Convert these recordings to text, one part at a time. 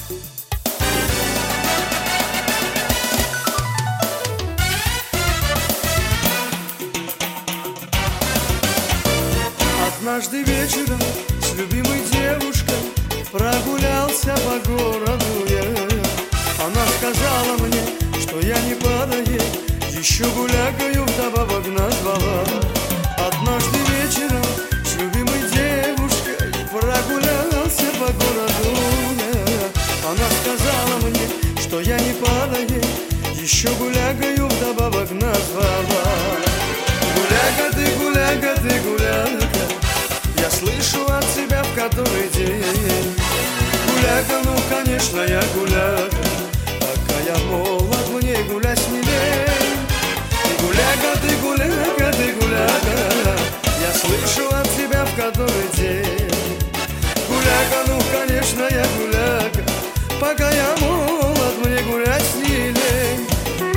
Однажды вечером с любимой девушкой прогулялся по городу я. Она сказала мне, что я не падаю, еще гулякаю, вдобавок назвала. Однажды вечером с любимой девушкой прогулялся по городу я. Она сказала мне, что я не падаю, еще гулякаю, вдобавок назвала. Гуляка ты, гуляка ты, гуляка, я слышу от тебя в который день. Гуляка, ну конечно я гуляка, пока я молод, мне гулять не лень. Гуляка ты, гуляка ты, гуляка, я слышу от тебя в который день. Гуляка, ну конечно я гуляка, пока я молод, мне гулять не лень.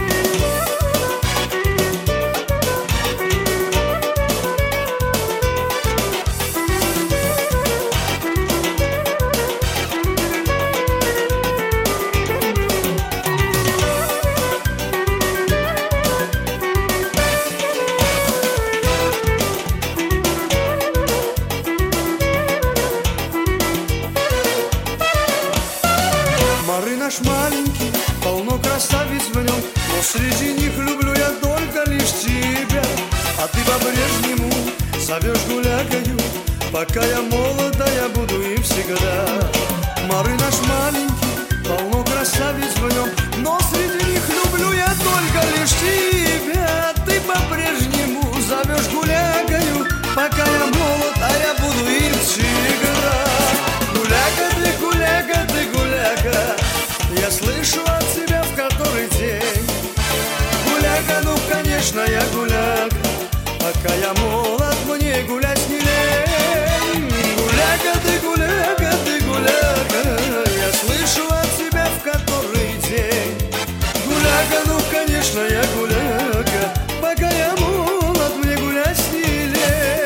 Наш маленький, полно красавиц в нем, но среди них люблю я только лишь тебя. А ты по-прежнему зовешь гулякою, пока я молода, я буду им всегда. Мары наш маленький, полно красавиц в нем, но среди них люблю я только лишь тебя. Ты по-прежнему зовешь гулякою, пока я молод, а я буду им всегда. Гуляка ты, гуляка ты, гуляка, я слышу от тебя в который день. Гуляка, ну конечно я гуляка, пока я молод, мне гулять не лень. Гуляка ты, гуляка ты, гуляка, я слышу от тебя в который день. Гуляка, ну конечно я гуляка, пока я молод, мне гулять не лень.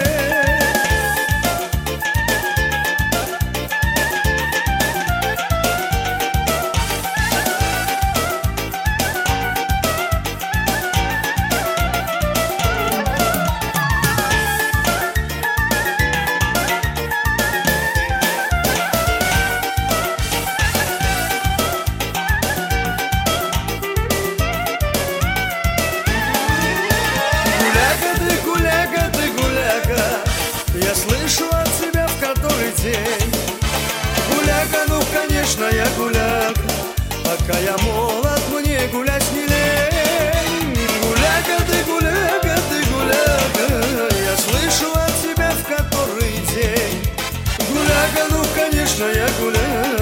Я слышу от тебя в который день. Гуляка, ну конечно я гуляка, пока я молод, мне гулять не лень. Гуляка ты, гуляка ты, гуляка, я слышу от тебя в который день. Гуляка, ну конечно я гуляка,